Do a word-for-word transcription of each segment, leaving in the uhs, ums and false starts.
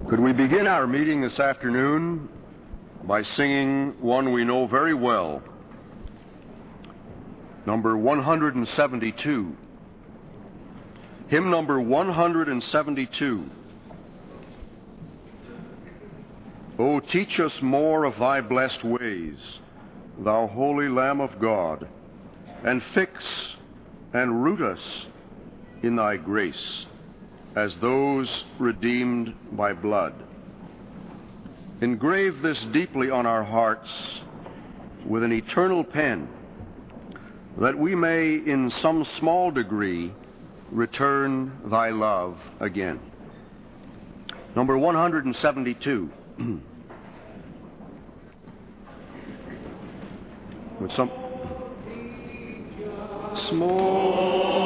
Could we begin our meeting this afternoon by singing one we know very well, number one hundred seventy-two. Hymn number one hundred seventy-two. O teach us more of thy blessed ways, thou holy Lamb of God, and fix and root us in thy grace as those redeemed by blood. Engrave this deeply on our hearts with an eternal pen, that we may in some small degree return thy love again. Number one hundred seventy-two. With some small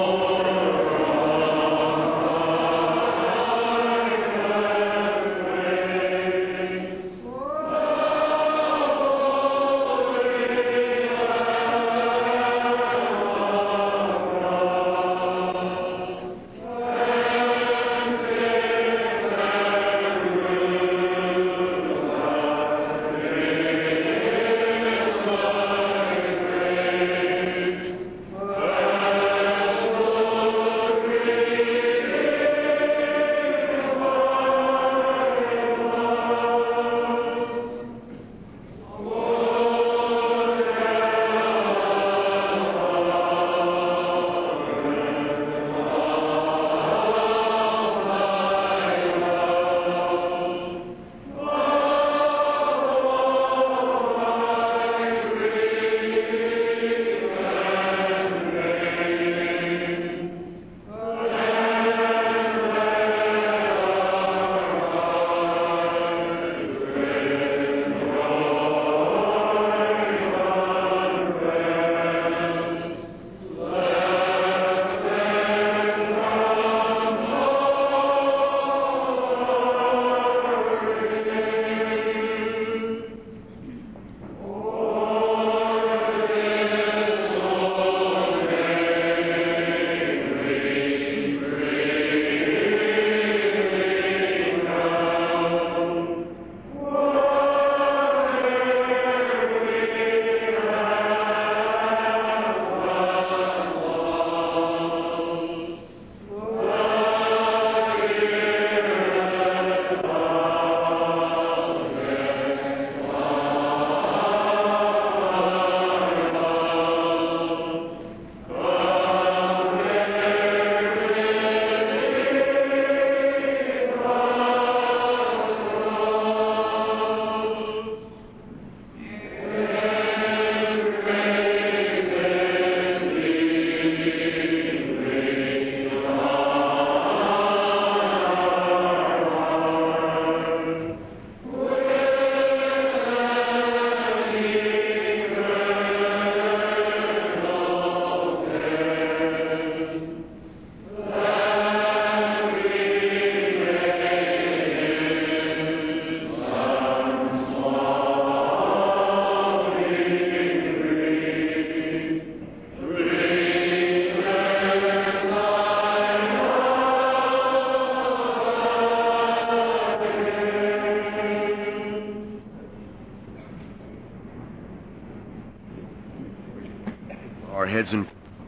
heads and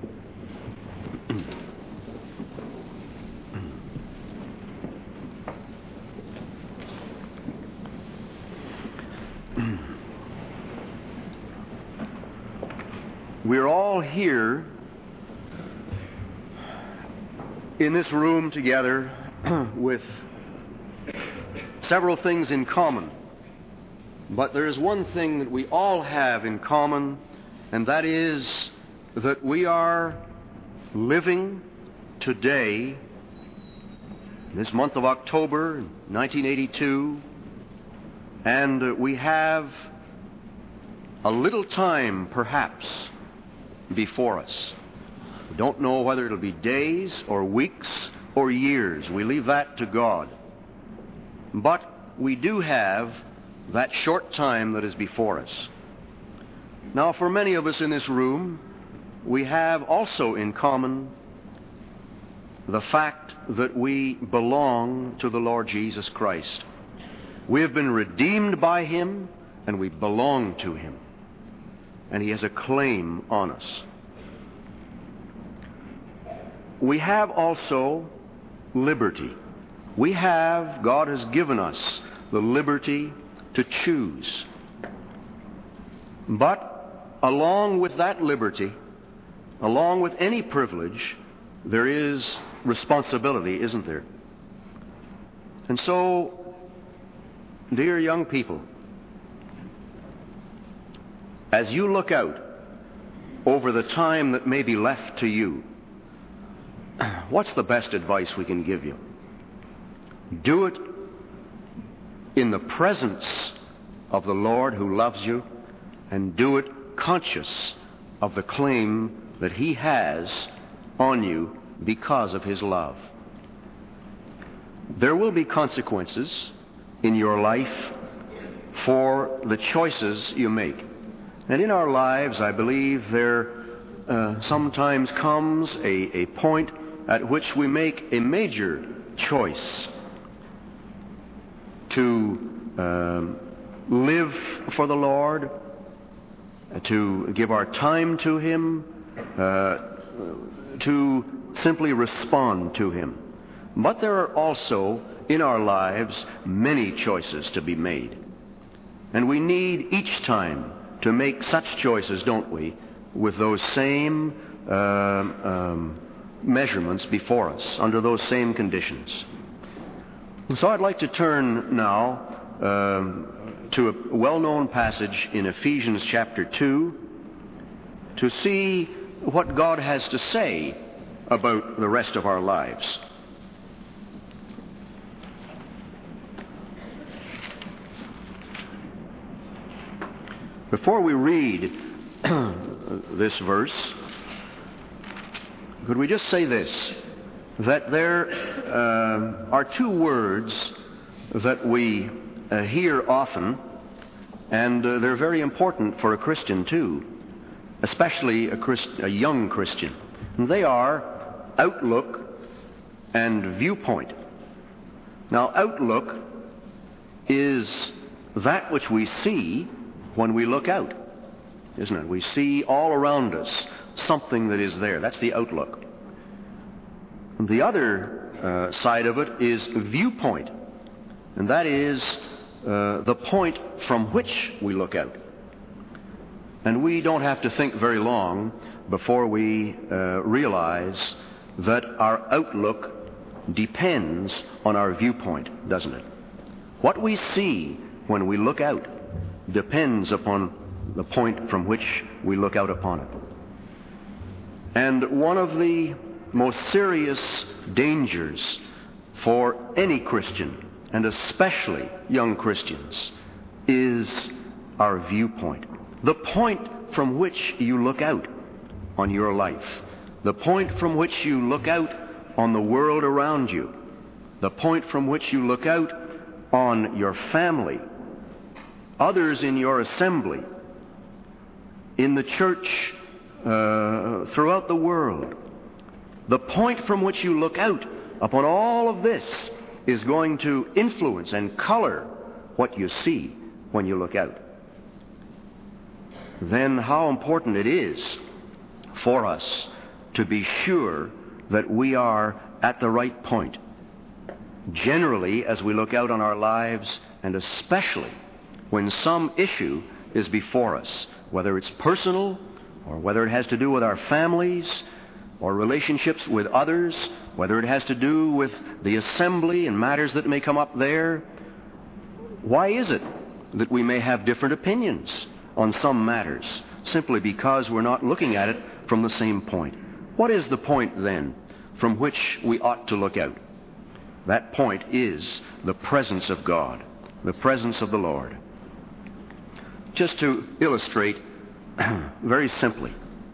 we're all here in this room together with several things in common. But there is one thing that we all have in common, and that is that we are living today, this month of October, nineteen eighty-two, and we have a little time, perhaps, before us. We don't know whether it'll be days or weeks or years. We leave that to God. But we do have that short time that is before us. Now, for many of us in this room, we have also in common the fact that we belong to the Lord Jesus Christ. We have been redeemed by Him, and we belong to Him. And He has a claim on us. We have also liberty. We have, God has given us the liberty to choose. But along with that liberty, along with any privilege, there is responsibility, isn't there? And so, dear young people, as you look out over the time that may be left to you, what's the best advice we can give you? Do it in the presence of the Lord who loves you, and do it conscious of the claim that He has on you because of His love. There will be consequences in your life for the choices you make. And in our lives, I believe there uh, sometimes comes a, a point at which we make a major choice to um, live for the Lord, to give our time to Him, uh, to simply respond to Him. But there are also in our lives many choices to be made. And we need each time to make such choices, don't we, with those same uh, um, measurements before us, under those same conditions. And so I'd like to turn now um, to a well-known passage in Ephesians chapter two to see what God has to say about the rest of our lives. Before we read this verse, could we just say this, that there uh, are two words that we uh, hear often, and uh, they're very important for a Christian too, especially a, Christ, a young Christian. And they are outlook and viewpoint. Now, outlook is that which we see when we look out, isn't it? We see all around us something that is there. That's the outlook. And the other uh, side of it is viewpoint, and that is uh, the point from which we look out. And we don't have to think very long before we uh, realize that our outlook depends on our viewpoint, doesn't it? What we see when we look out depends upon the point from which we look out upon it. And one of the most serious dangers for any Christian, and especially young Christians, is our viewpoint. The point from which you look out on your life. The point from which you look out on the world around you. The point from which you look out on your family, others in your assembly, in the church uh, throughout the world. The point from which you look out upon all of this is going to influence and color what you see when you look out. Then how important it is for us to be sure that we are at the right point. Generally, as we look out on our lives, and especially when some issue is before us, whether it's personal or whether it has to do with our families or relationships with others, whether it has to do with the assembly and matters that may come up there, why is it that we may have different opinions on some matters simply because we're not looking at it from the same point? What is the point then from which we ought to look out? That point is the presence of God, the presence of the Lord. Just to illustrate very simply,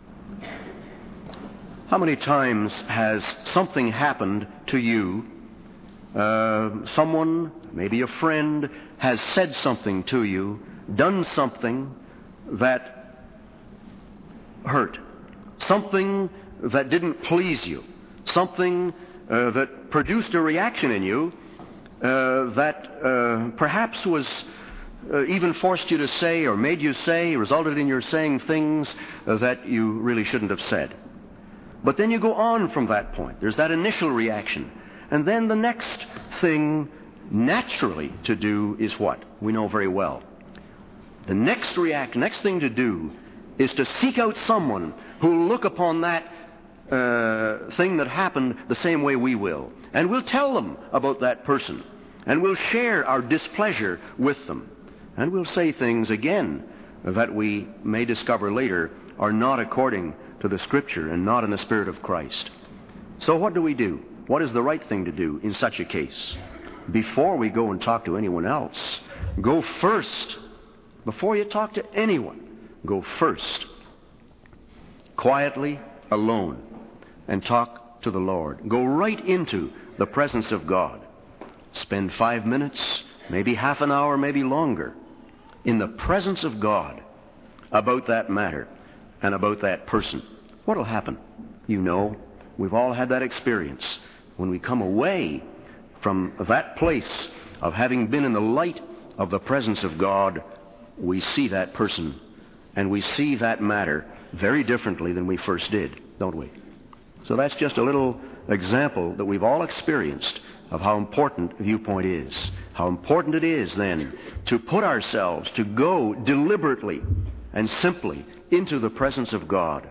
how many times has something happened to you? Uh, someone, maybe a friend, has said something to you, done something that hurt, something that didn't please you, something uh, that produced a reaction in you, uh, that uh, perhaps was uh, even forced you to say or made you say, resulted in your saying things uh, that you really shouldn't have said. But then you go on from that point. There's that initial reaction. And then the next thing naturally to do is what? We know very well. The next react, next thing to do is to seek out someone who will look upon that uh, thing that happened the same way we will. And we'll tell them about that person. And we'll share our displeasure with them. And we'll say things again that we may discover later are not according to the Scripture and not in the Spirit of Christ. So what do we do? What is the right thing to do in such a case? Before we go and talk to anyone else, go first. Before you talk to anyone, go first, quietly, alone, and talk to the Lord. Go right into the presence of God. Spend five minutes, maybe half an hour, maybe longer, in the presence of God about that matter and about that person. What will happen? You know, we've all had that experience. When we come away from that place of having been in the light of the presence of God, we see that person and we see that matter very differently than we first did, don't we? So that's just a little example that we've all experienced of how important viewpoint is. How important it is then to put ourselves, to go deliberately and simply into the presence of God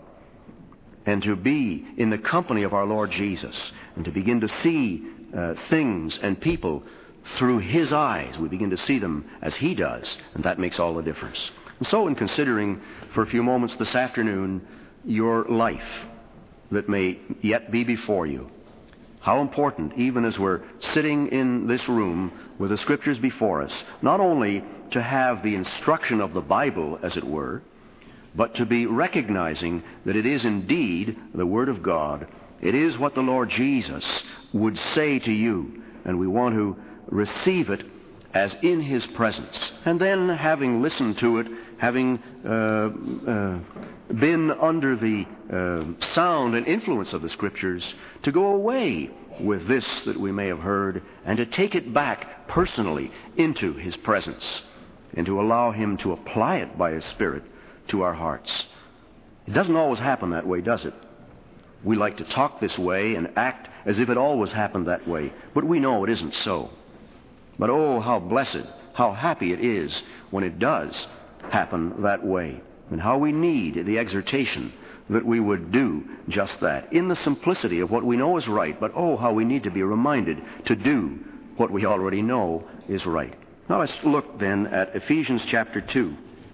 and to be in the company of our Lord Jesus and to begin to see uh, things and people through His eyes. We begin to see them as He does, and that makes all the difference. And so in considering for a few moments this afternoon your life that may yet be before you, how important, even as we're sitting in this room with the Scriptures before us, not only to have the instruction of the Bible, as it were, but to be recognizing that it is indeed the Word of God. It is what the Lord Jesus would say to you, and we want to receive it as in His presence. And then, having listened to it, having uh, uh, been under the uh, sound and influence of the Scriptures, to go away with this that we may have heard and to take it back personally into His presence and to allow Him to apply it by His Spirit to our hearts. It doesn't always happen that way, does it? We like to talk this way and act as if it always happened that way, but we know it isn't so. But oh, how blessed, how happy it is when it does happen that way, and how we need the exhortation that we would do just that, in the simplicity of what we know is right, but oh, how we need to be reminded to do what we already know is right. Now let's look then at Ephesians chapter two.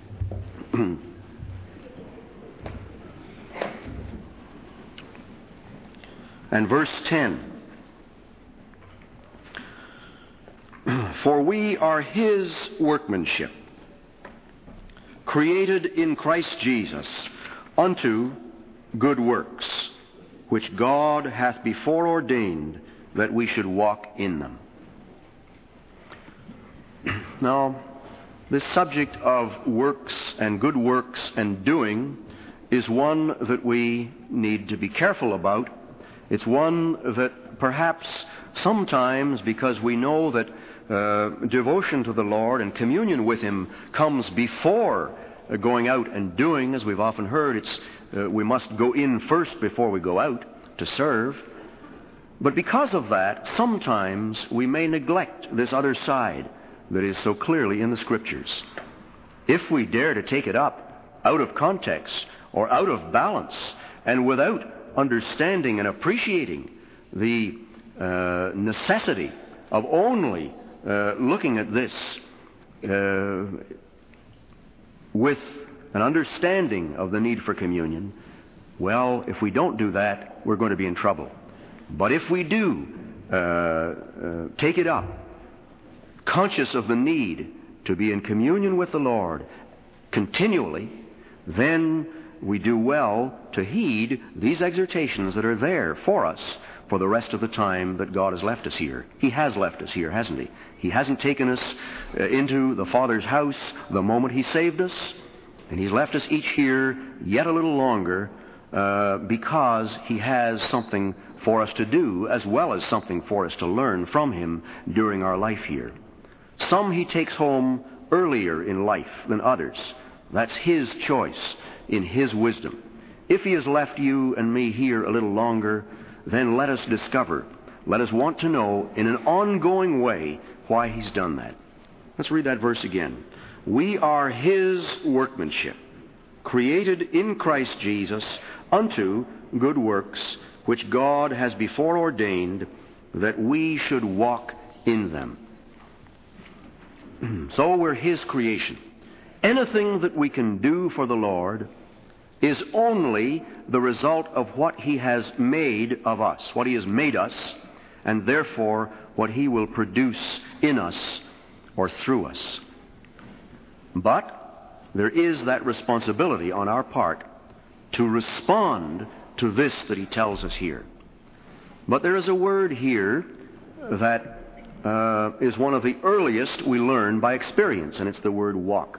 And verse ten. For we are His workmanship, created in Christ Jesus unto good works, which God hath before ordained that we should walk in them. Now, this subject of works and good works and doing is one that we need to be careful about. It's one that perhaps sometimes, because we know that uh, devotion to the Lord and communion with Him comes before uh, going out and doing, as we've often heard, it's uh, we must go in first before we go out to serve. But because of that, sometimes we may neglect this other side that is so clearly in the Scriptures. If we dare to take it up out of context or out of balance and without understanding and appreciating the uh, necessity of only uh, looking at this uh, with an understanding of the need for communion, well, if we don't do that, we're going to be in trouble. But if we do uh, uh, take it up, conscious of the need to be in communion with the Lord continually, then we do well to heed these exhortations that are there for us for the rest of the time that God has left us here. He has left us here, hasn't He? He hasn't taken us uh, into the Father's house the moment He saved us, and He's left us each here yet a little longer uh, because he has something for us to do as well as something for us to learn from him during our life here. Some he takes home earlier in life than others. That's his choice in his wisdom. If he has left you and me here a little longer, then let us discover, let us want to know in an ongoing way why he's done that. Let's read that verse again. We are his workmanship, created in Christ Jesus unto good works, which God has before ordained that we should walk in them. So we're his creation. Anything that we can do for the Lord is only the result of what he has made of us, what he has made us, and therefore what he will produce in us or through us. But there is that responsibility on our part to respond to this that he tells us here. But there is a word here that uh, is one of the earliest we learn by experience, and it's the word walk.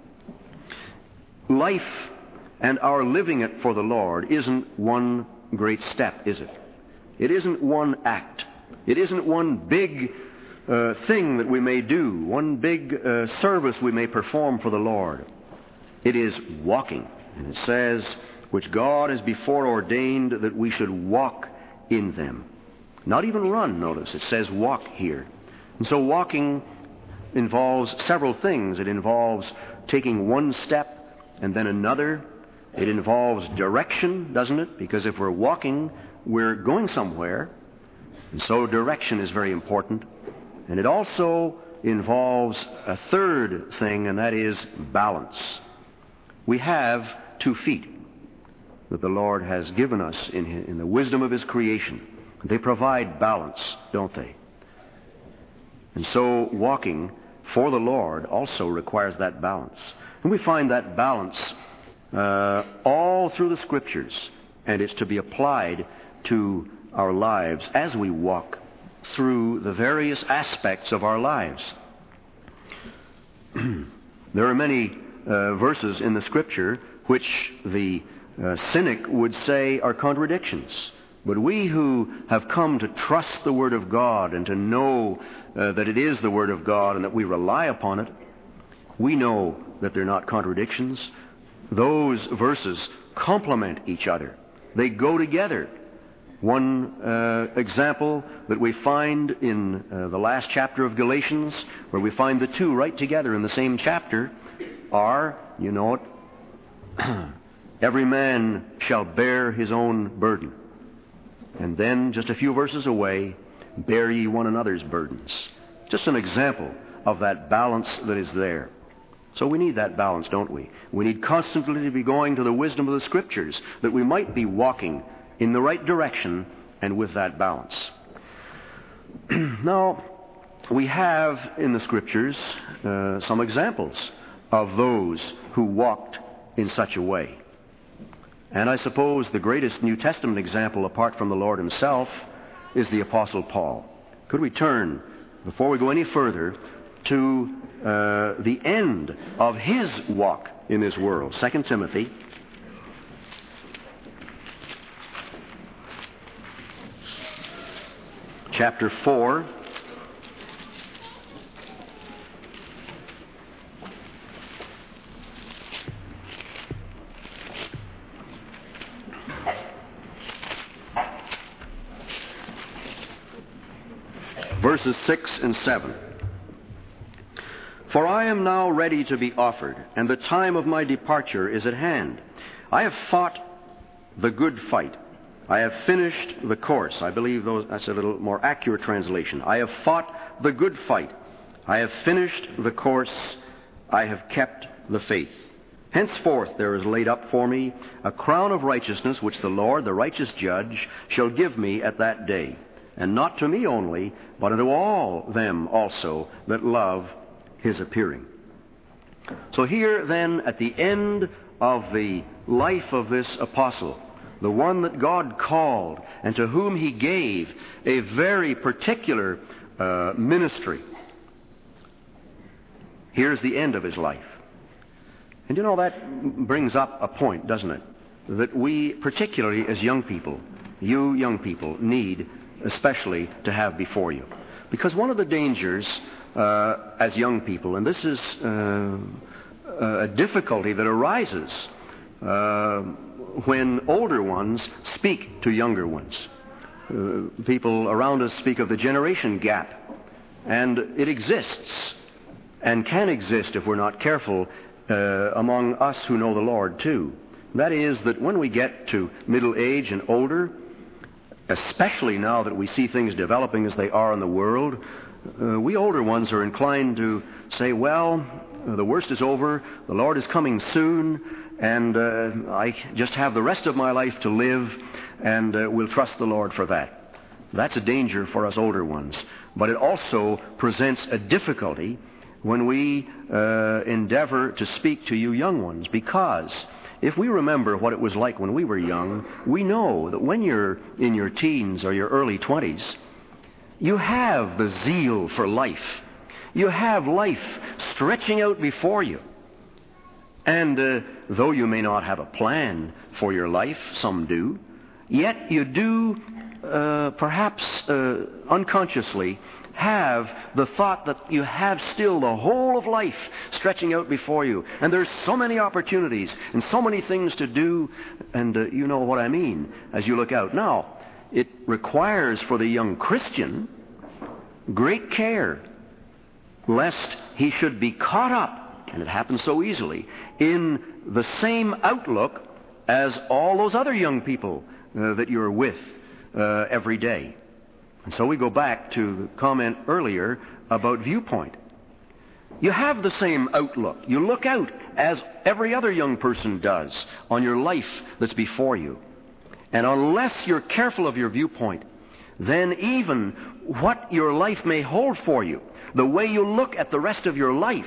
Life and our living it for the Lord isn't one great step, is it? It isn't one act. It isn't one big uh, thing that we may do, one big uh, service we may perform for the Lord. It is walking. And it says, which God has before ordained that we should walk in them. Not even run, notice. It says walk here. And so walking involves several things. It involves taking one step and then another. It involves direction, doesn't it? Because if we're walking, we're going somewhere. And so direction is very important. And it also involves a third thing, and that is balance. We have two feet that the Lord has given us in, his, in the wisdom of his creation. They provide balance, don't they? And so walking for the Lord also requires that balance. And we find that balance uh, all through the Scriptures, and it's to be applied to our lives as we walk through the various aspects of our lives. There are many uh, verses in the Scripture which the uh, cynic would say are contradictions. But we who have come to trust the Word of God and to know uh, that it is the Word of God and that we rely upon it, we know that they're not contradictions. Those verses complement each other. They go together. One uh, example that we find in uh, the last chapter of Galatians, where we find the two right together in the same chapter, are, you know it, every man shall bear his own burden. And then, just a few verses away, bear ye one another's burdens. Just an example of that balance that is there. So we need that balance, don't we? We need constantly to be going to the wisdom of the Scriptures, that we might be walking in the right direction and with that balance. Now, we have in the Scriptures uh, some examples of those who walked in such a way. And I suppose the greatest New Testament example, apart from the Lord himself, is the Apostle Paul. Could we turn, before we go any further, to uh, the end of his walk in this world? Second Timothy chapter four. Verses six and seven. For I am now ready to be offered, and the time of my departure is at hand. I have fought the good fight. I have finished the course. I believe those, that's a little more accurate translation. I have fought the good fight. I have finished the course. I have kept the faith. Henceforth there is laid up for me a crown of righteousness, which the Lord, the righteous judge, shall give me at that day. And not to me only, but unto all them also that love his appearing. So here then, at the end of the life of this apostle, the one that God called and to whom he gave a very particular uh, ministry, here's the end of his life. And you know, that brings up a point, doesn't it? that we, particularly as young people, you young people, need especially to have before you. Because one of the dangers uh, as young people, and this is uh, a difficulty that arises uh, when older ones speak to younger ones. Uh, people around us speak of the generation gap, and it exists and can exist if we're not careful uh, among us who know the Lord too. That is that when we get to middle age and older, especially now that we see things developing as they are in the world, uh, we older ones are inclined to say, well, uh, the worst is over, the Lord is coming soon, and uh, I just have the rest of my life to live, and uh, we'll trust the Lord for that. That's a danger for us older ones. But it also presents a difficulty when we uh, endeavor to speak to you young ones, because if we remember what it was like when we were young, we know that when you're in your teens or your early twenties, you have the zeal for life. You have life stretching out before you. And uh, though you may not have a plan for your life, some do, yet you do uh, perhaps uh, unconsciously have the thought that you have still the whole of life stretching out before you. And there's so many opportunities and so many things to do, and uh, you know what I mean as you look out. Now, it requires for the young Christian great care lest he should be caught up, and it happens so easily, in the same outlook as all those other young people uh, that you're with uh, every day. And so we go back to the comment earlier about viewpoint. You have the same outlook. You look out as every other young person does on your life that's before you. And unless you're careful of your viewpoint, then even what your life may hold for you, the way you look at the rest of your life,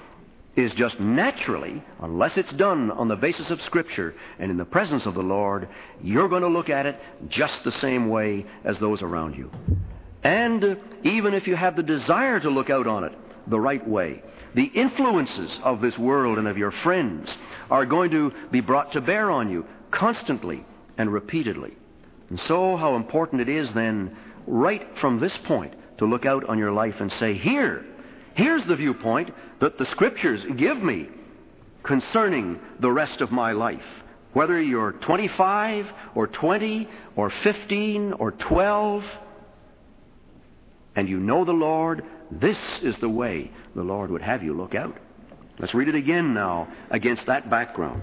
is just naturally, unless it's done on the basis of Scripture and in the presence of the Lord, you're going to look at it just the same way as those around you. And uh, even if you have the desire to look out on it the right way, the influences of this world and of your friends are going to be brought to bear on you constantly and repeatedly. And so how important it is then, right from this point, to look out on your life and say, here, here's the viewpoint that the Scriptures give me concerning the rest of my life. Whether you're twenty-five or twenty or fifteen or twelve, and you know the Lord, this is the way the Lord would have you look out. Let's read it again now against that background.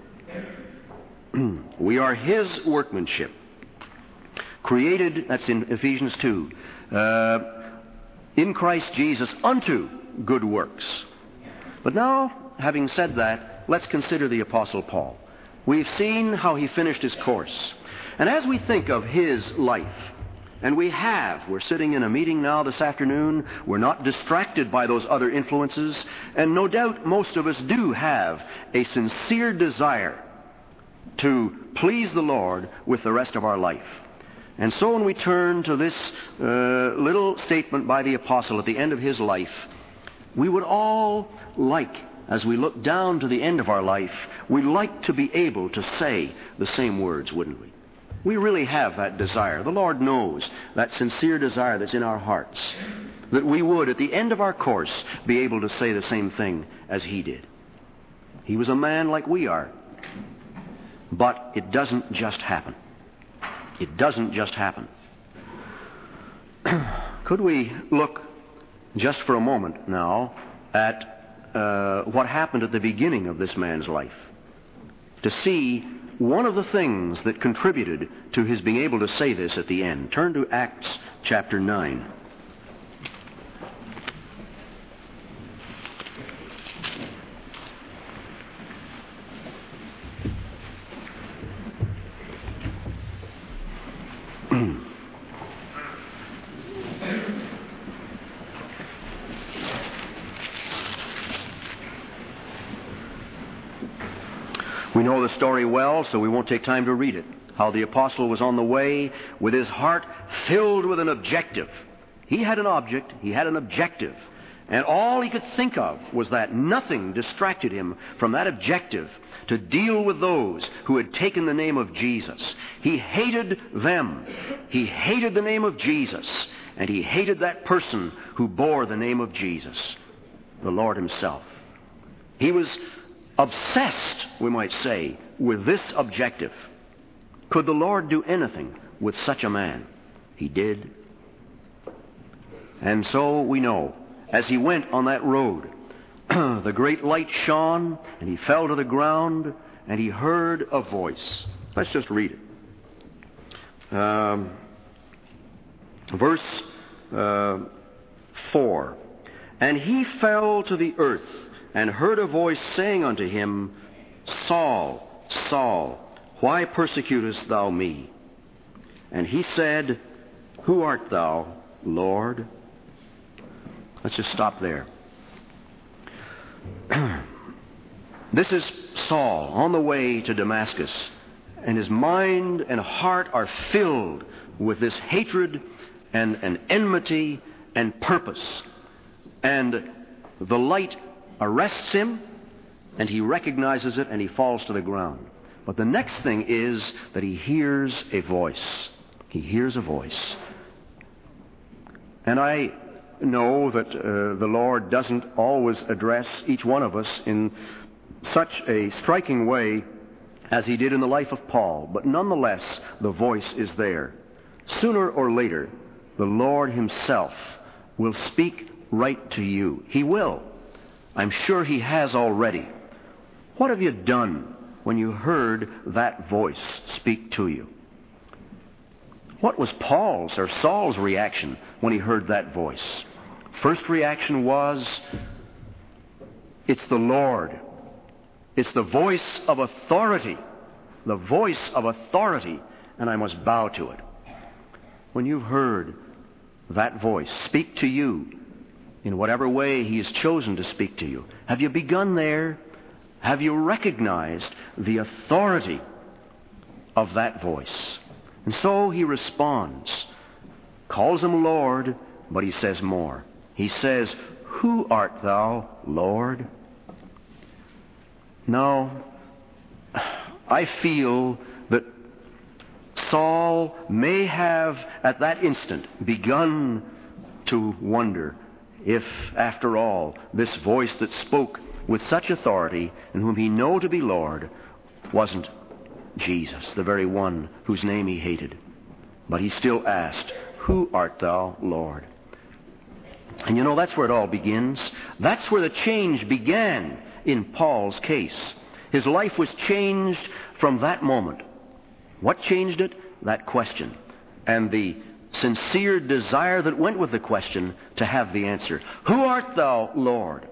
We are His workmanship, created, that's in Ephesians two, uh, in Christ Jesus unto good works. But now, having said that, let's consider the Apostle Paul. We've seen how he finished his course. And as we think of his life, and we have, we're sitting in a meeting now this afternoon, we're not distracted by those other influences, and no doubt most of us do have a sincere desire to please the Lord with the rest of our life. And so when we turn to this uh, little statement by the apostle at the end of his life, we would all like, as we look down to the end of our life, we'd like to be able to say the same words, wouldn't we? We really have that desire. The Lord knows that sincere desire that's in our hearts, that we would, at the end of our course, be able to say the same thing as he did. He was a man like we are. But it doesn't just happen. It doesn't just happen. Could we look just for a moment now at uh, what happened at the beginning of this man's life, to see one of the things that contributed to his being able to say this at the end? Turn to Acts chapter nine. We know the story well, so we won't take time to read it. How the apostle was on the way with his heart filled with an objective. He had an object, he had an objective, And all he could think of was that. Nothing distracted him from that objective to deal with those who had taken the name of Jesus. He hated them. He hated the name of Jesus. And he hated that person who bore the name of Jesus, the Lord himself. He was obsessed, we might say, with this objective. Could the Lord do anything with such a man? He did. And so we know, as he went on that road, the great light shone, and he fell to the ground, and he heard a voice. Let's just read it. Um, verse uh, four. And he fell to the earth, and heard a voice saying unto him, Saul, Saul, why persecutest thou me? And he said, Who art thou, Lord? Let's just stop there. This is Saul on the way to Damascus, and his mind and heart are filled with this hatred and, and enmity and purpose. And the light arrests him, and he recognizes it, and he falls to the ground. But the next thing is that he hears a voice. He hears a voice. And I know that uh, the Lord doesn't always address each one of us in such a striking way as he did in the life of Paul. But nonetheless, the voice is there. Sooner or later, the Lord himself will speak right to you. He will. I'm sure he has already. What have you done when you heard that voice speak to you? What was Paul's or Saul's reaction when he heard that voice? First reaction was, it's the Lord. It's the voice of authority. The voice of authority, and I must bow to it. When you've heard that voice speak to you in whatever way he has chosen to speak to you, have you begun there? Have you recognized the authority of that voice? And so he responds, calls him Lord, but he says more. He says, Who art thou, Lord? Now, I feel that Saul may have at that instant begun to wonder if, after all, this voice that spoke with such authority and whom he knew to be Lord wasn't Jesus, the very one whose name he hated. But he still asked, Who art thou, Lord? And you know, that's where it all begins. That's where the change began in Paul's case. His life was changed from that moment. What changed it? That question. And the sincere desire that went with the question to have the answer. Who art thou, Lord?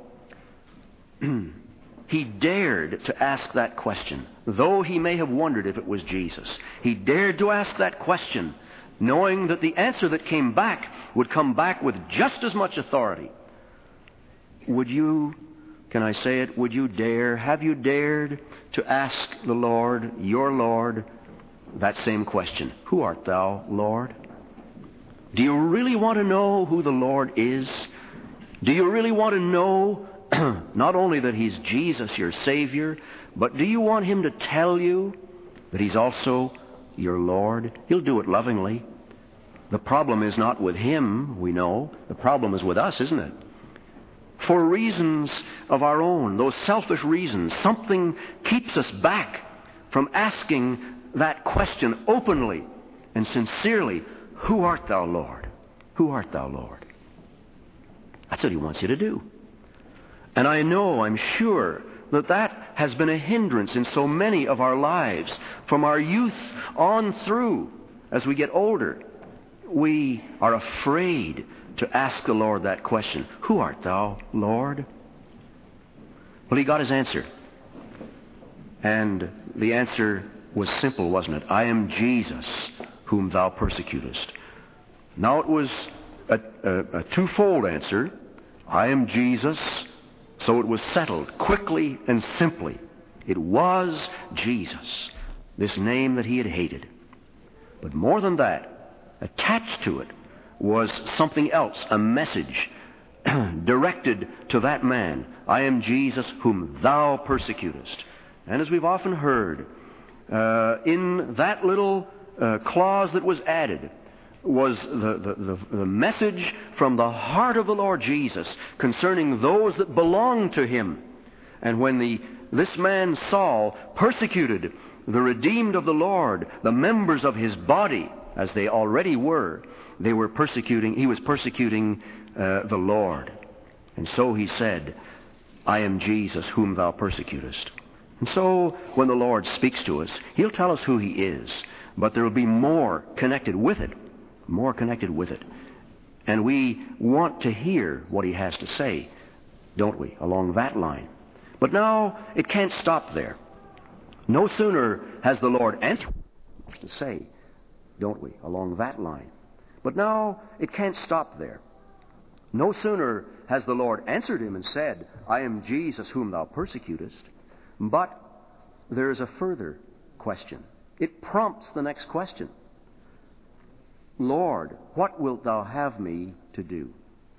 He dared to ask that question, though he may have wondered if it was Jesus. He dared to ask that question, knowing that the answer that came back would come back with just as much authority. Would you, can I say it, would you dare, have you dared to ask the Lord, your Lord, that same question? Who art thou, Lord? Do you really want to know who the Lord is? Do you really want to know not only that he's Jesus, your Savior, but do you want him to tell you that he's also your Lord? He'll do it lovingly. The problem is not with him, we know. The problem is with us, isn't it? For reasons of our own, those selfish reasons, something keeps us back from asking that question openly and sincerely. Who art thou, Lord? Who art thou, Lord? That's what he wants you to do. And I know, I'm sure, that that has been a hindrance in so many of our lives. From our youth on through, as we get older, we are afraid to ask the Lord that question. Who art thou, Lord? Well, he got his answer. And the answer was simple, wasn't it? I am Jesus, whom thou persecutest. Now it was a, a, a twofold answer. I am Jesus. So it was settled quickly and simply. It was Jesus, this name that he had hated. But more than that, attached to it was something else, a message. directed to that man, I am Jesus whom thou persecutest. And as we've often heard, uh, in that little uh, clause that was added was the, the, the, the message from the heart of the Lord Jesus concerning those that belong to him. And when the this man Saul persecuted the redeemed of the Lord, the members of his body, as they already were, they were persecuting, he was persecuting uh, the Lord. And so he said, I am Jesus whom thou persecutest. And so when the Lord speaks to us, he'll tell us who he is, but there will be more connected with it, more connected with it. And we want to hear what he has to say, don't we, along that line. But now it can't stop there. No sooner has the Lord answered to say, don't we, along that line. But now it can't stop there. No sooner has the Lord answered him and said, I am Jesus whom thou persecutest, but there is a further question. It prompts the next question. Lord, what wilt thou have me to do?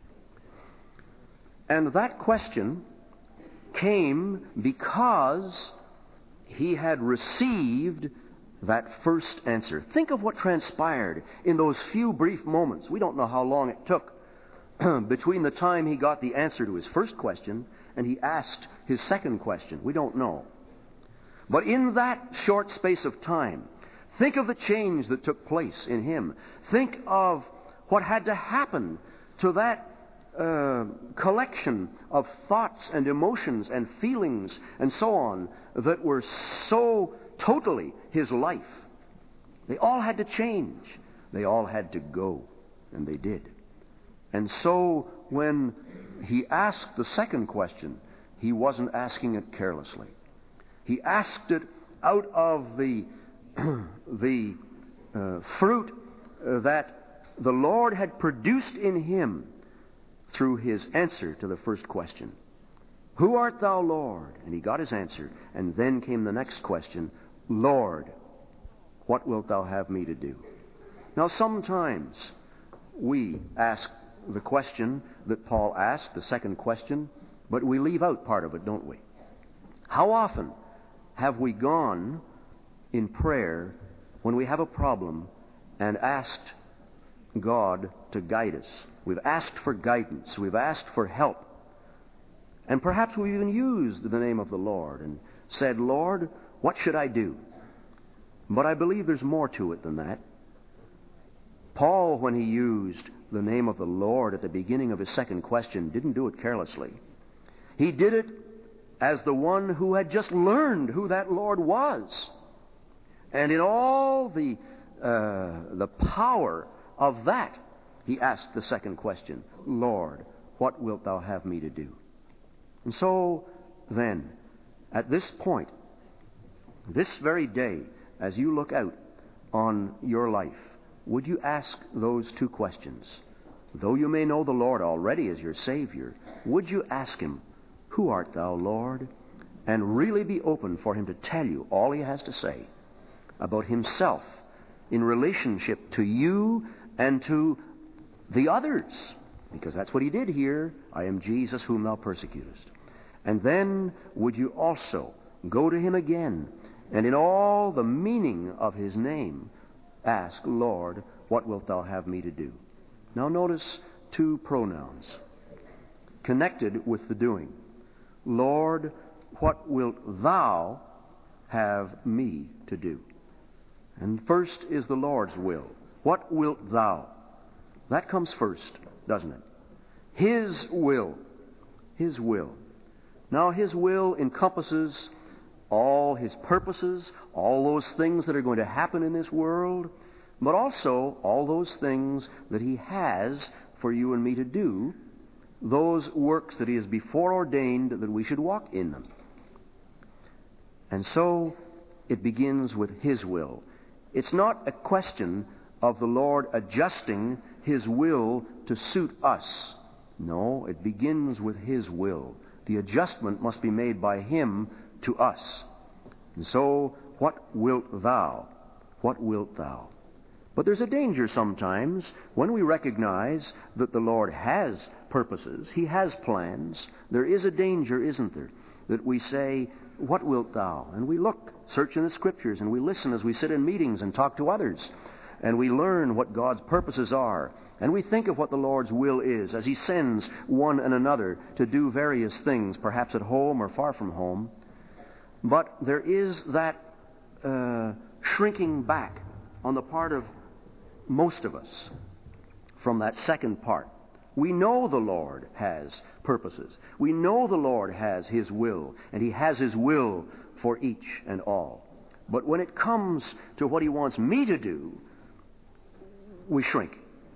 And that question came because he had received that first answer. Think of what transpired in those few brief moments. We don't know how long it took between the time he got the answer to his first question and he asked his second question. We don't know. But in that short space of time, think of the change that took place in him. Think of what had to happen to that uh, collection of thoughts and emotions and feelings and so on that were so totally his life. They all had to change. They all had to go. And they did. And so when he asked the second question, he wasn't asking it carelessly. He asked it out of the, the uh, fruit uh, that the Lord had produced in him through his answer to the first question. Who art thou, Lord? And he got his answer. And then came the next question. Lord, what wilt thou have me to do? Now sometimes we ask the question that Paul asked, the second question, but we leave out part of it, don't we? How often have we gone in prayer when we have a problem and asked God to guide us? We've asked for guidance. We've asked for help. And perhaps we've even used the name of the Lord and said, Lord, what should I do? But I believe there's more to it than that. Paul, when he used the name of the Lord at the beginning of his second question, didn't do it carelessly. He did it as the one who had just learned who that Lord was. And in all the, uh, the power of that, he asked the second question, Lord, what wilt thou have me to do? And so, then, at this point, this very day, as you look out on your life, would you ask those two questions? Though you may know the Lord already as your Savior, would you ask Him, who art thou, Lord? And really be open for Him to tell you all He has to say about Himself in relationship to you and to the others. Because that's what He did here. I am Jesus whom thou persecutest. And then would you also go to Him again and in all the meaning of His name ask, Lord, what wilt thou have me to do? Now notice two pronouns connected with the doing. Lord, what wilt thou have me to do? And first is the Lord's will. What wilt thou? That comes first, doesn't it? His will. His will. Now His will encompasses all His purposes, all those things that are going to happen in this world, but also all those things that He has for you and me to do, those works that He has before ordained that we should walk in them. And so it begins with His will. It's not a question of the Lord adjusting His will to suit us. No, it begins with His will. The adjustment must be made by Him to us. And so, what wilt thou? What wilt thou? But there's a danger sometimes when we recognize that the Lord has purposes, He has plans. There is a danger, isn't there, that we say, what wilt thou? And we look, search in the Scriptures, and we listen as we sit in meetings and talk to others. And we learn what God's purposes are. And we think of what the Lord's will is as He sends one and another to do various things, perhaps at home or far from home. But there is that uh, shrinking back on the part of most of us from that second part. We know the Lord has purposes. We know the Lord has His will, and He has His will for each and all. But when it comes to what He wants me to do, we shrink.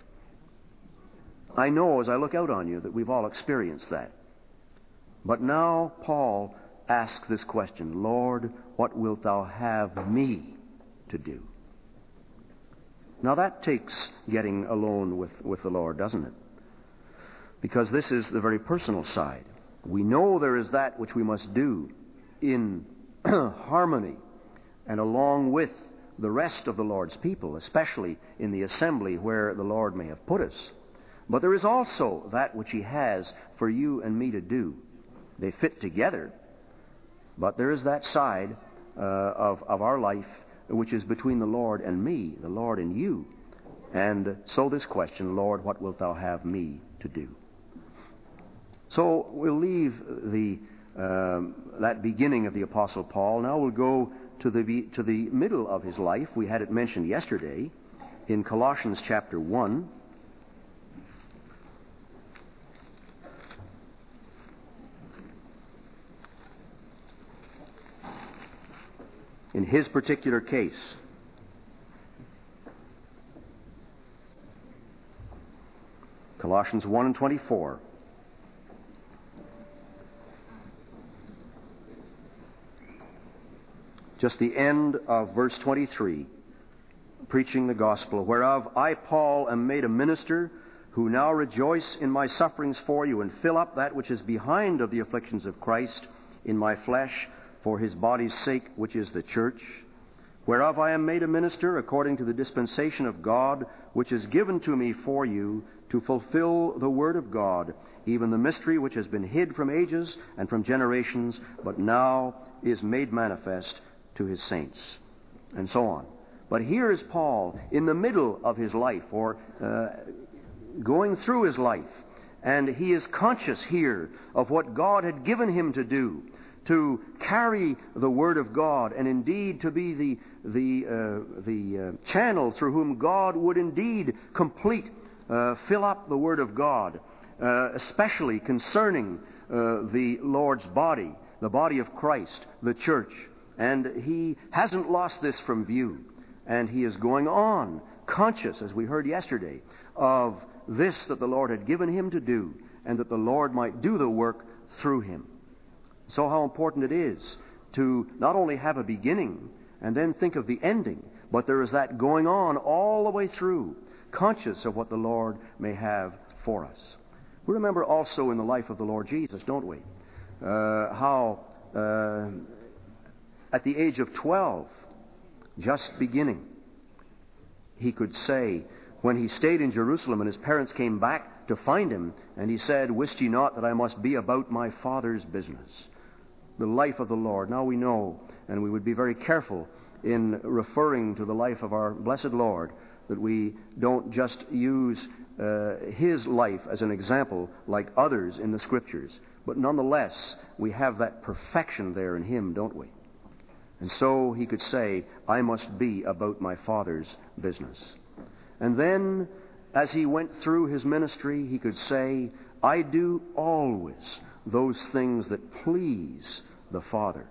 I know as I look out on you that we've all experienced that. But now Paul asks this question, Lord, what wilt thou have me to do? Now that takes getting alone with, with the Lord, doesn't it? Because this is the very personal side. We know there is that which we must do in harmony and along with the rest of the Lord's people, especially in the assembly where the Lord may have put us. But there is also that which He has for you and me to do. They fit together, but there is that side uh, of, of our life which is between the Lord and me, the Lord and you. And so this question, Lord, what wilt thou have me to do? So we'll leave the um, that beginning of the Apostle Paul. Now we'll go to the to the middle of his life. We had it mentioned yesterday in Colossians chapter one. In his particular case, Colossians one and twenty-four. Just the end of verse twenty-three, preaching the gospel, whereof I, Paul, am made a minister, who now rejoice in my sufferings for you, and fill up that which is behind of the afflictions of Christ in my flesh, for His body's sake, which is the church, whereof I am made a minister according to the dispensation of God, which is given to me for you, to fulfill the word of God, even the mystery which has been hid from ages and from generations, but now is made manifest to His saints, and so on. But here is Paul in the middle of his life, or uh, going through his life, and he is conscious here of what God had given him to do, to carry the Word of God, and indeed to be the the uh, the uh, channel through whom God would indeed complete, uh, fill up the Word of God, uh, especially concerning uh, the Lord's body, the body of Christ, the church. And he hasn't lost this from view, and he is going on, conscious, as we heard yesterday, of this that the Lord had given him to do, and that the Lord might do the work through him. So how important it is to not only have a beginning and then think of the ending, but there is that going on all the way through, conscious of what the Lord may have for us. We remember also in the life of the Lord Jesus, don't we, uh, how uh, at the age of twelve, just beginning, he could say, when he stayed in Jerusalem and his parents came back to find him, and he said, "Wist ye not that I must be about my Father's business?" The life of the Lord. Now we know, and we would be very careful in referring to the life of our blessed Lord, that we don't just use uh, His life as an example like others in the Scriptures, but nonetheless we have that perfection there in Him, don't we? And so he could say, "I must be about my Father's business." And then, as he went through his ministry, he could say, "I do always those things that please the Father."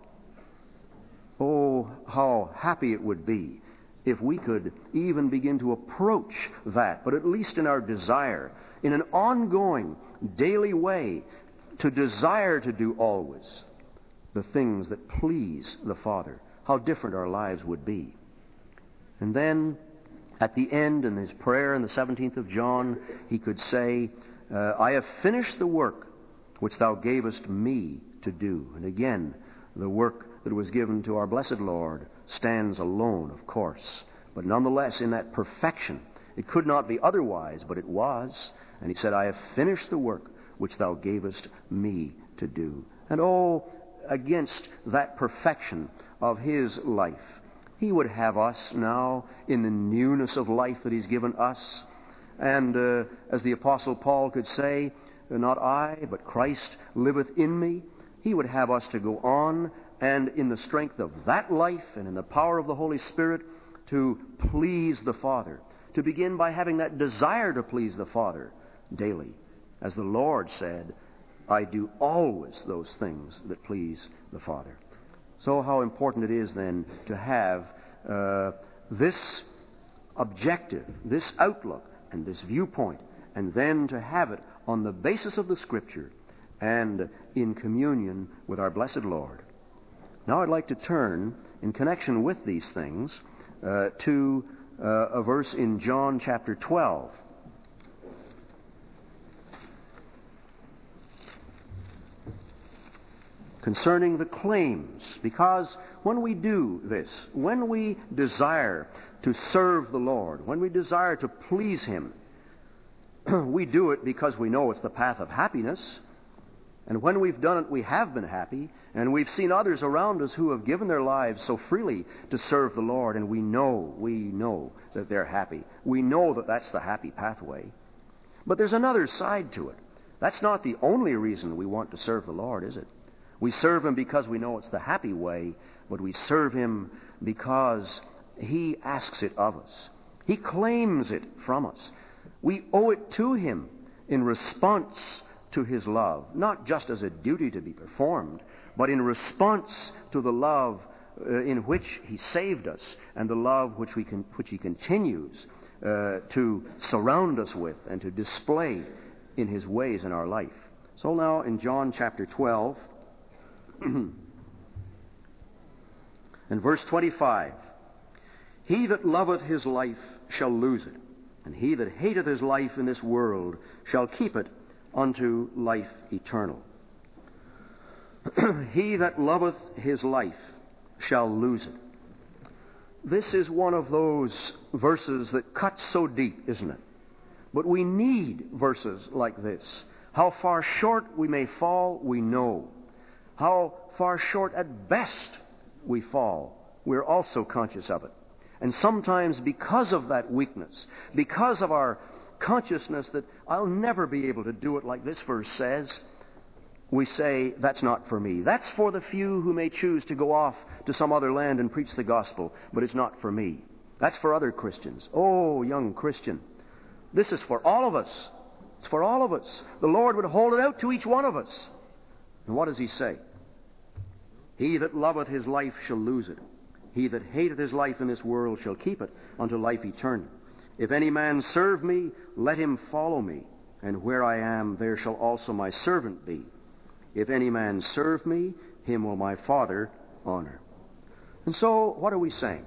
Oh, how happy it would be if we could even begin to approach that, but at least in our desire, in an ongoing, daily way, to desire to do always the things that please the Father. How different our lives would be. And then, at the end, in his prayer in the seventeenth of John, he could say, uh, "I have finished the work which thou gavest me to do." And again, the work that was given to our blessed Lord stands alone, of course, But nonetheless, in that perfection, it could not be otherwise, but it was. And he said, I have finished the work which thou gavest me to do. And oh, against that perfection of his life, he would have us now in the newness of life that he's given us. And uh, as the Apostle Paul could say, not I, but Christ liveth in me. He would have us to go on, and in the strength of that life and in the power of the Holy Spirit, to please the Father. To begin by having that desire to please the Father daily. As the Lord said, I do always those things that please the Father. So how important it is then to have uh, this objective, this outlook, and this viewpoint, and then to have it on the basis of the Scripture and in communion with our blessed Lord. Now I'd like to turn, in connection with these things, uh, to uh, a verse in John chapter twelve. Concerning the claims, because when we do this, when we desire to serve the Lord, when we desire to please Him, we do it because we know it's the path of happiness. And when we've done it, we have been happy. And we've seen others around us who have given their lives so freely to serve the Lord. And we know, we know that they're happy. We know that that's the happy pathway. But there's another side to it. That's not the only reason we want to serve the Lord, is it? We serve Him because we know it's the happy way, but we serve Him because He asks it of us. He claims it from us. We owe it to Him in response to His love, not just as a duty to be performed, but in response to the love uh, in which He saved us and the love which, we can, which He continues uh, to surround us with and to display in His ways in our life. So now in John chapter twelve, and verse twenty-five, He that loveth his life shall lose it, and he that hateth his life in this world shall keep it unto life eternal. He that loveth his life shall lose it. This is one of those verses that cuts so deep, isn't it? But we need verses like this. How far short we may fall, we know. How far short at best we fall, we're also conscious of it. And sometimes because of that weakness, because of our consciousness that I'll never be able to do it like this verse says, we say, that's not for me. That's for the few who may choose to go off to some other land and preach the gospel, but it's not for me. That's for other Christians. Oh, young Christian, this is for all of us. It's for all of us. The Lord would hold it out to each one of us. And what does He say? He that loveth his life shall lose it. He that hateth his life in this world shall keep it unto life eternal. If any man serve me, let him follow me. And where I am, there shall also my servant be. If any man serve me, him will my Father honor. And so, what are we saying?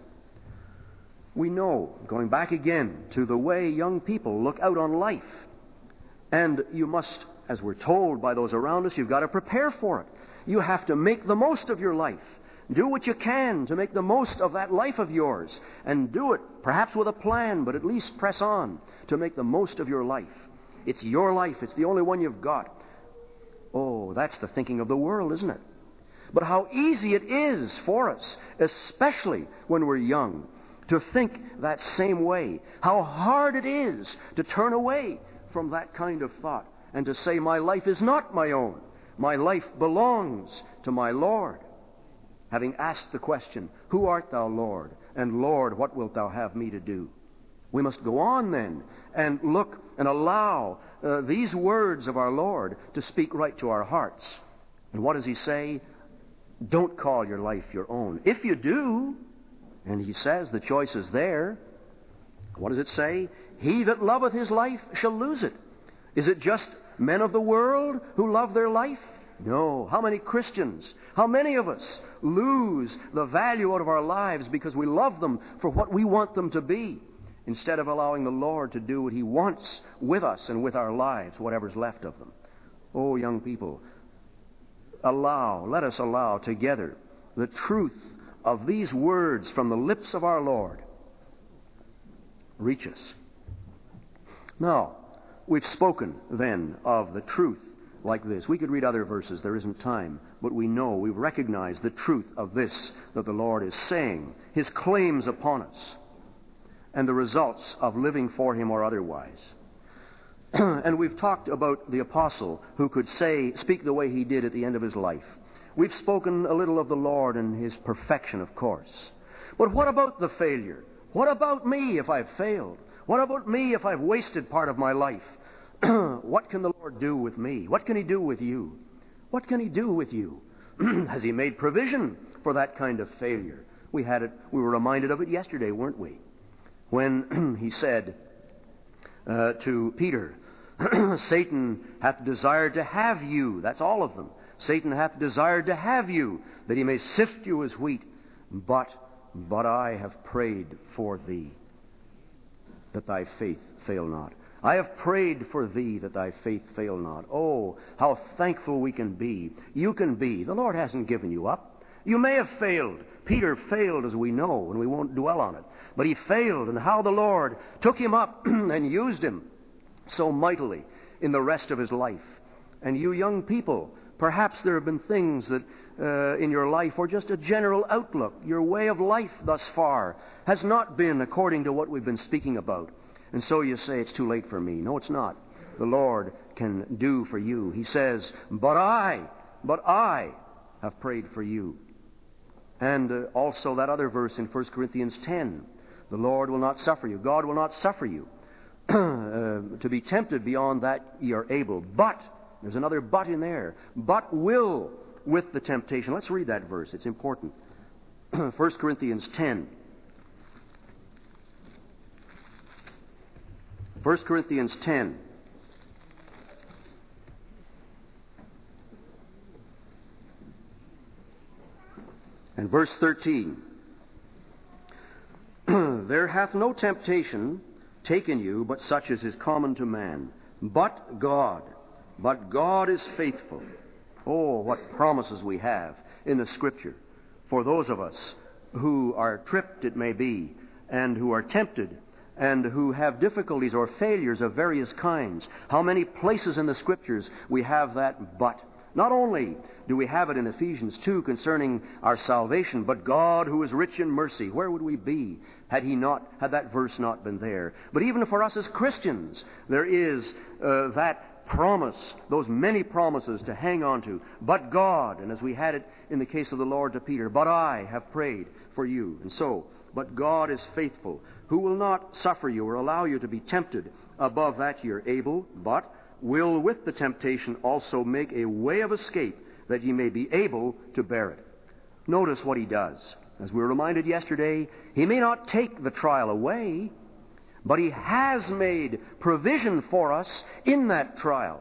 We know, going back again to the way young people look out on life. And you must, as we're told by those around us, you've got to prepare for it. You have to make the most of your life. Do what you can to make the most of that life of yours. And do it, perhaps with a plan, but at least press on to make the most of your life. It's your life. It's the only one you've got. Oh, that's the thinking of the world, isn't it? But how easy it is for us, especially when we're young, to think that same way. How hard it is to turn away from that kind of thought and to say, my life is not my own. My life belongs to my Lord. Having asked the question, who art thou, Lord? And Lord, what wilt thou have me to do? We must go on then and look and allow uh, these words of our Lord to speak right to our hearts. And what does He say? Don't call your life your own. If you do, and He says the choice is there, what does it say? He that loveth his life shall lose it. Is it just men of the world who love their life? No. How many Christians, how many of us lose the value out of our lives because we love them for what we want them to be, instead of allowing the Lord to do what He wants with us and with our lives, whatever's left of them. Oh, young people, allow, let us allow together the truth of these words from the lips of our Lord reach us. Now, we've spoken then of the truth like this. We could read other verses, there isn't time, but we know, we recognize the truth of this that the Lord is saying, His claims upon us, and the results of living for Him or otherwise. And we've talked about the apostle who could say, speak the way he did at the end of his life. We've spoken a little of the Lord and His perfection, of course. But what about the failure? What about me if I've failed? What about me if I've wasted part of my life? What can the Lord do with me? What can He do with you? What can He do with you? Has He made provision for that kind of failure? We had it. We were reminded of it yesterday, weren't we? When He said uh, to Peter, Satan hath desired to have you. That's all of them. Satan hath desired to have you, that he may sift you as wheat. But, but I have prayed for thee, that thy faith fail not. I have prayed for thee, that thy faith fail not. Oh, how thankful we can be. You can be. The Lord hasn't given you up. You may have failed. Peter failed, as we know, and we won't dwell on it. But he failed, and how the Lord took him up and used him so mightily in the rest of his life. And you young people, perhaps there have been things that uh, in your life, or just a general outlook, your way of life thus far has not been according to what we've been speaking about. And so you say, it's too late for me. No, it's not. The Lord can do for you. He says, but I, but I have prayed for you. And uh, also that other verse in First Corinthians ten, the Lord will not suffer you. God will not suffer you uh, to be tempted beyond that ye are able. But, there's another but in there, but will with the temptation. Let's read that verse. It's important. First Corinthians ten. First Corinthians ten. And verse thirteen. There hath no temptation taken you, but such as is common to man. But God, but God is faithful. Oh, what promises we have in the Scripture for those of us who are tripped, it may be, and who are tempted, and who have difficulties or failures of various kinds. How many places in the Scriptures we have that but. Not only do we have it in Ephesians two concerning our salvation, but God who is rich in mercy. Where would we be had He not, had that verse not been there? But even for us as Christians, there is uh, that promise, those many promises to hang on to. But God, and as we had it in the case of the Lord to Peter, but I have prayed for you. And so, but God is faithful, who will not suffer you or allow you to be tempted above that ye are able, but will with the temptation also make a way of escape, that ye may be able to bear it. Notice what He does. As we were reminded yesterday, He may not take the trial away, but He has made provision for us in that trial.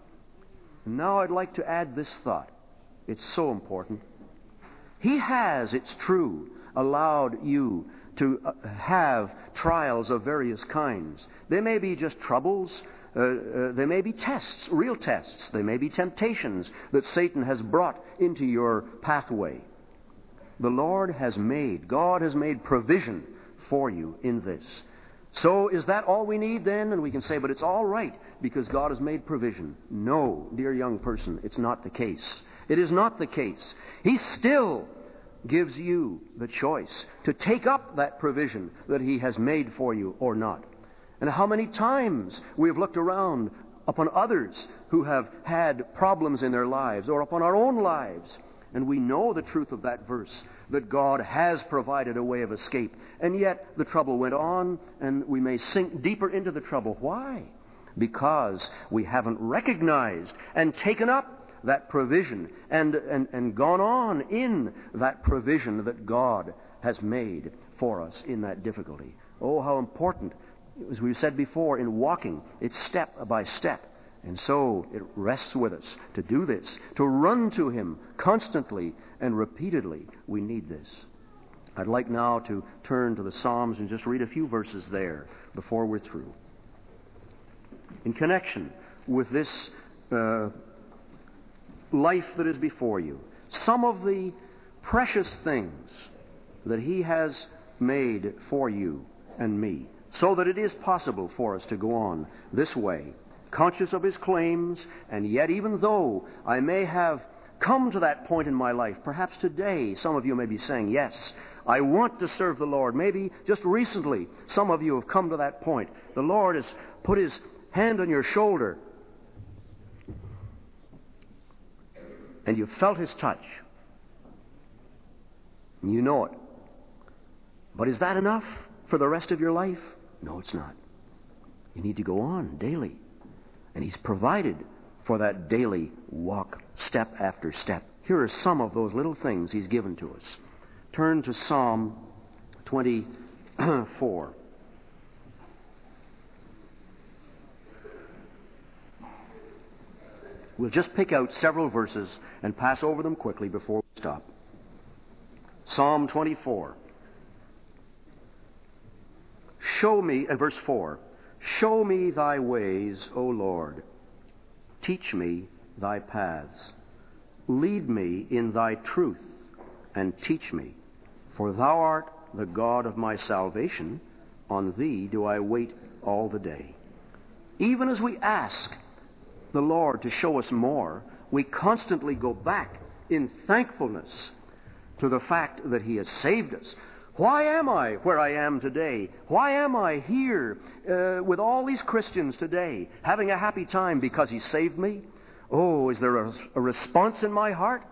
And now I'd like to add this thought. It's so important. He has, it's true, allowed you to have trials of various kinds. They may be just troubles. Uh, uh, they may be tests, real tests. They may be temptations that Satan has brought into your pathway. The Lord has made, God has made provision for you in this. So is that all we need then? And we can say, but it's all right because God has made provision. No, dear young person, it's not the case. It is not the case. He still gives you the choice to take up that provision that He has made for you or not. And how many times we have looked around upon others who have had problems in their lives or upon our own lives, and we know the truth of that verse, that God has provided a way of escape. And yet the trouble went on, and we may sink deeper into the trouble. Why? Because we haven't recognized and taken up that provision and, and, and gone on in that provision that God has made for us in that difficulty. Oh, how important. As we said before, in walking, it's step by step. And so it rests with us to do this, to run to Him constantly and repeatedly. We need this. I'd like now to turn to the Psalms and just read a few verses there before we're through. In connection with this uh, life that is before you, some of the precious things that He has made for you and me. so that it is possible for us to go on this way, conscious of His claims, and yet even though I may have come to that point in my life, perhaps today some of you may be saying, yes, I want to serve the Lord. Maybe just recently some of you have come to that point. The Lord has put His hand on your shoulder and you've felt His touch. And you know it. But is that enough for the rest of your life? No, it's not. You need to go on daily. And He's provided for that daily walk, step after step. Here are some of those little things He's given to us. Turn to Psalm twenty-four. We'll just pick out several verses and pass over them quickly before we stop. Psalm twenty-four. Show me, and verse four, show me thy ways, O Lord. Teach me thy paths. Lead me in thy truth, and teach me. For thou art the God of my salvation. On thee do I wait all the day. Even as we ask the Lord to show us more, we constantly go back in thankfulness to the fact that He has saved us. Why am I where I am today? Why am I here uh, with all these Christians today, having a happy time? Because He saved me? Oh, is there a, a response in my heart?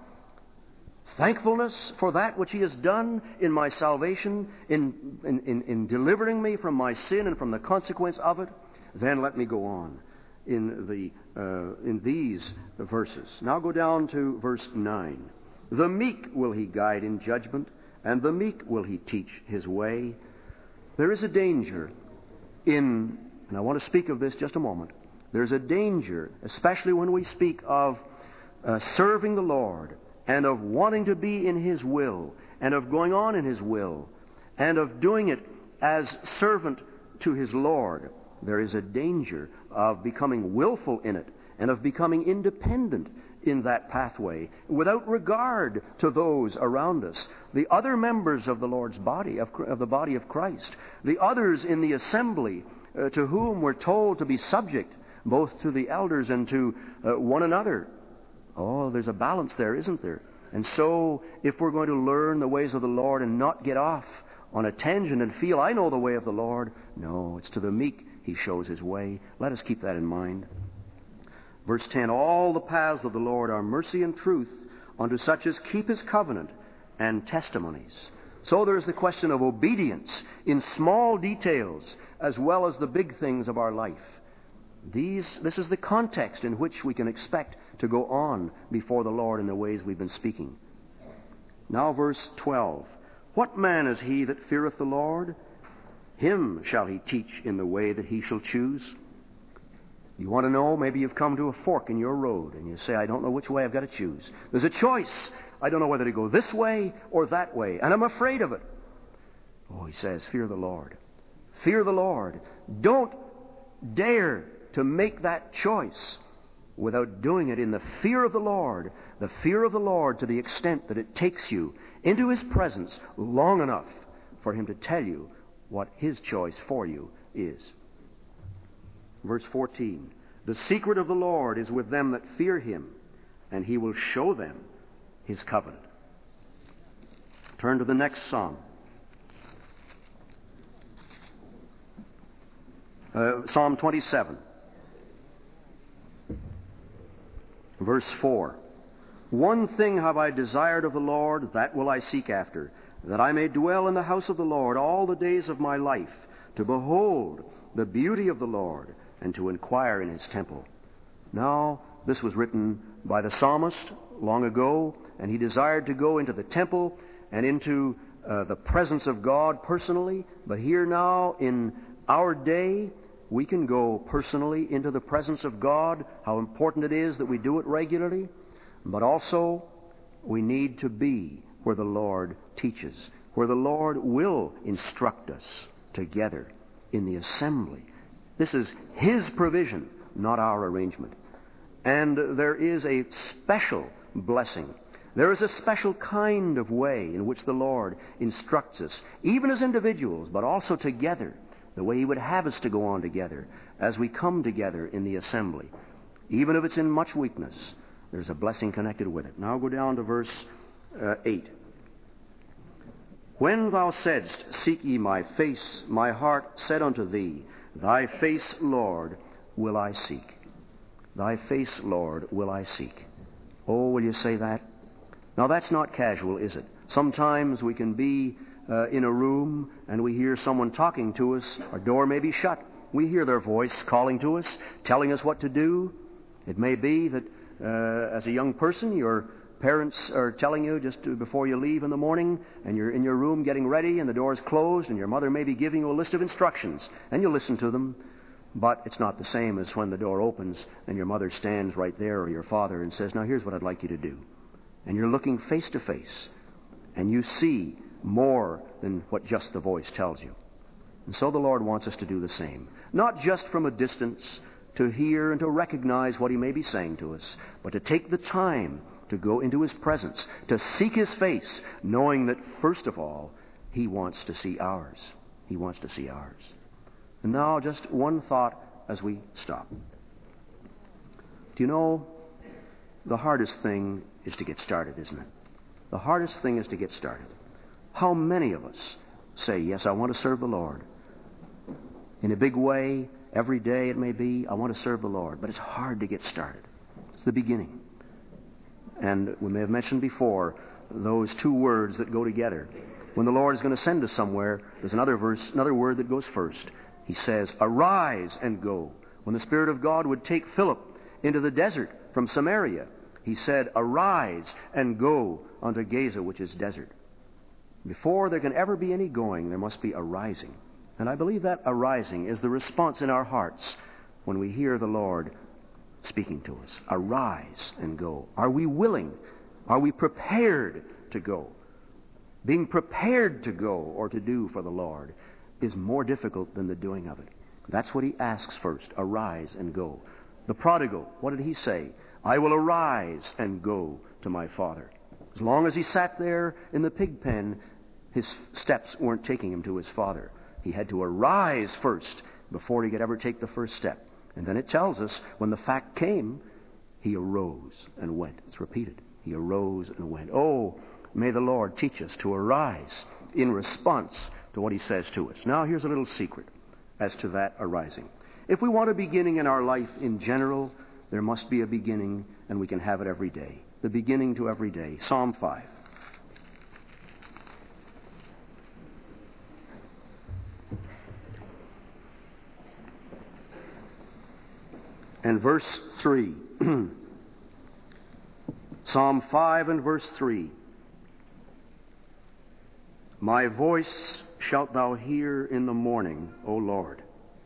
Thankfulness for that which He has done in my salvation, in, in, in, in delivering me from my sin and from the consequence of it? Then let me go on in, the, uh, in these verses. Now go down to verse nine. The meek will He guide in judgment, and the meek will He teach His way. There is a danger in, and I want to speak of this just a moment, there's a danger, especially when we speak of uh, serving the Lord, and of wanting to be in His will, and of going on in His will, and of doing it as servant to His Lord. There is a danger of becoming willful in it, and of becoming independent in that pathway, without regard to those around us, the other members of the Lord's body, of, of the body of Christ, the others in the assembly, uh, to whom we're told to be subject, both to the elders and to uh, one another. Oh, there's a balance there, isn't there? And so, if we're going to learn the ways of the Lord and not get off on a tangent and feel, I know the way of the Lord, no, it's to the meek He shows His way. Let us keep that in mind. Verse ten, all the paths of the Lord are mercy and truth unto such as keep His covenant and testimonies. So there is the question of obedience in small details as well as the big things of our life. These, this is the context in which we can expect to go on before the Lord in the ways we've been speaking. Now verse twelve. What man is he that feareth the Lord? Him shall He teach in the way that he shall choose. You want to know? Maybe you've come to a fork in your road and you say, I don't know which way I've got to choose. There's a choice. I don't know whether to go this way or that way, and I'm afraid of it. Oh, He says, fear the Lord. Fear the Lord. Don't dare to make that choice without doing it in the fear of the Lord. The fear of the Lord to the extent that it takes you into His presence long enough for Him to tell you what His choice for you is. Verse fourteen. The secret of the Lord is with them that fear Him, and He will show them His covenant. Turn to the next psalm. Uh, Psalm twenty-seven. Verse four. One thing have I desired of the Lord, that will I seek after, that I may dwell in the house of the Lord all the days of my life, to behold the beauty of the Lord, and to inquire in His temple. Now, this was written by the psalmist long ago, and he desired to go into the temple and into uh, the presence of God personally. But here now, in our day, we can go personally into the presence of God, how important it is that we do it regularly. But also, we need to be where the Lord teaches, where the Lord will instruct us together in the assembly. This is His provision, not our arrangement. And there is a special blessing. There is a special kind of way in which the Lord instructs us, even as individuals, but also together. the way He would have us to go on together as we come together in the assembly. Even if it's in much weakness, there's a blessing connected with it. Now go down to verse uh, eight. When thou saidst, Seek ye my face, my heart said unto thee, Thy face, Lord, will I seek. Thy face, Lord, will I seek. Oh, will you say that? Now that's not casual, is it? Sometimes we can be uh, in a room and we hear someone talking to us. Our door may be shut. We hear their voice calling to us, telling us what to do. It may be that uh, as a young person, your parents are telling you just to, before you leave in the morning, and you're in your room getting ready and the door's closed, and your mother may be giving you a list of instructions, and you listen to them. But it's not the same as when the door opens and your mother stands right there, or your father, and says, now here's what I'd like you to do. And you're looking face to face, and you see more than what just the voice tells you. And so the Lord wants us to do the same. Not just from a distance to hear and to recognize what He may be saying to us, but to take the time to go into His presence, to seek His face, knowing that, first of all, He wants to see ours. He wants to see ours. And now, just one thought as we stop. Do you know, the hardest thing is to get started, isn't it? The hardest thing is to get started. How many of us say, yes, I want to serve the Lord. In a big way, every day it may be, I want to serve the Lord. But it's hard to get started. It's the beginning. And we may have mentioned before those two words that go together. When the Lord is going to send us somewhere, there's another verse, another word that goes first. He says, arise and go. When the Spirit of God would take Philip into the desert from Samaria, He said, arise and go unto Gaza, which is desert. Before there can ever be any going, there must be a rising. And I believe that arising is the response in our hearts when we hear the Lord speaking to us. Arise and go. Are we willing? Are we prepared to go? Being prepared to go or to do for the Lord is more difficult than the doing of it. That's what He asks first. Arise and go. The prodigal, what did he say? I will arise and go to my father. As long as he sat there in the pig pen, his steps weren't taking him to his father. He had to arise first before he could ever take the first step. And then it tells us, when the fact came, he arose and went. It's repeated. He arose and went. Oh, may the Lord teach us to arise in response to what He says to us. Now, here's a little secret as to that arising. If we want a beginning in our life in general, there must be a beginning, and we can have it every day. The beginning to every day. Psalm five. And verse three. Psalm five and verse three. My voice shalt thou hear in the morning, O Lord.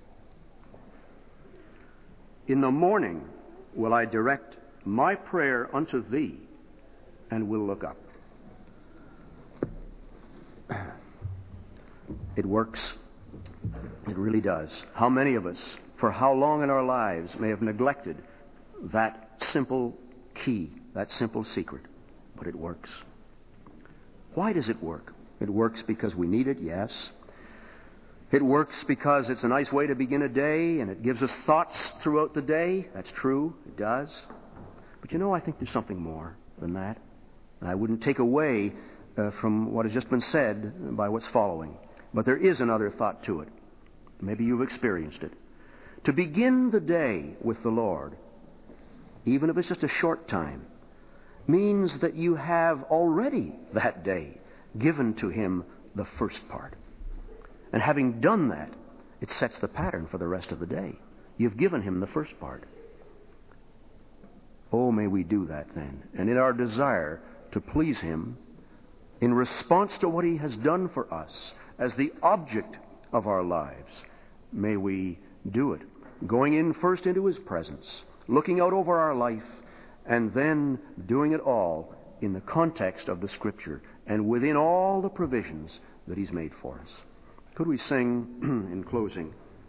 In the morning will I direct my prayer unto Thee, and will look up. It works. It really does. How many of us, for how long in our lives, may have neglected that simple key, that simple secret? But it works. Why does it work? It works because we need it, yes. It works because it's a nice way to begin a day, and it gives us thoughts throughout the day. That's true. It does. But you know, I think there's something more than that. And I wouldn't take away uh, from what has just been said by what's following. But there is another thought to it. Maybe you've experienced it. To begin the day with the Lord, even if it's just a short time, means that you have already that day given to Him the first part. And having done that, it sets the pattern for the rest of the day. You've given Him the first part. Oh, may we do that then. And in our desire to please Him, in response to what He has done for us as the object of our lives, may we do it. Going in first into His presence, looking out over our life, and then doing it all in the context of the Scripture and within all the provisions that He's made for us. Could we sing in closing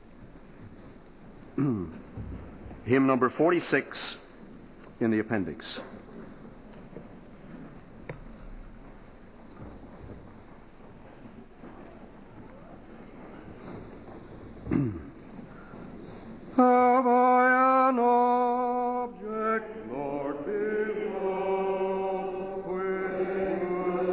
hymn number forty-six in the appendix? Have I an object, Lord, below, which would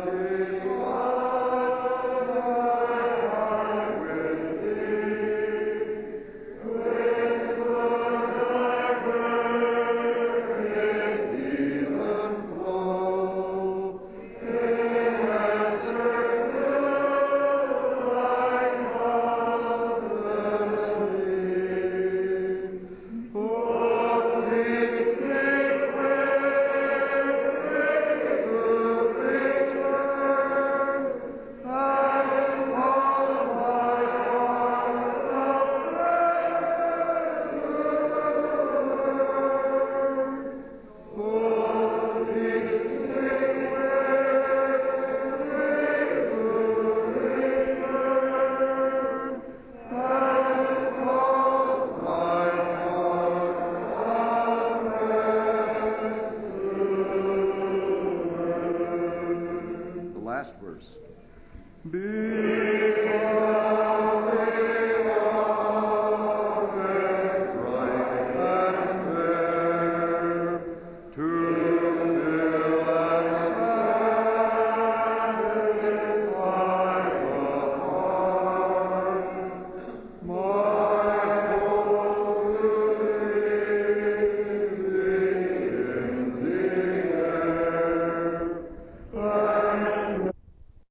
divide thy heart with thee, which would divert his even flow, in answer to thy constant sleep. Oh, please make way, quick to return, and cause my heart afresh to learn. Oh, please make way, quick to return, and cause my heart afresh to learn. The last verse. Be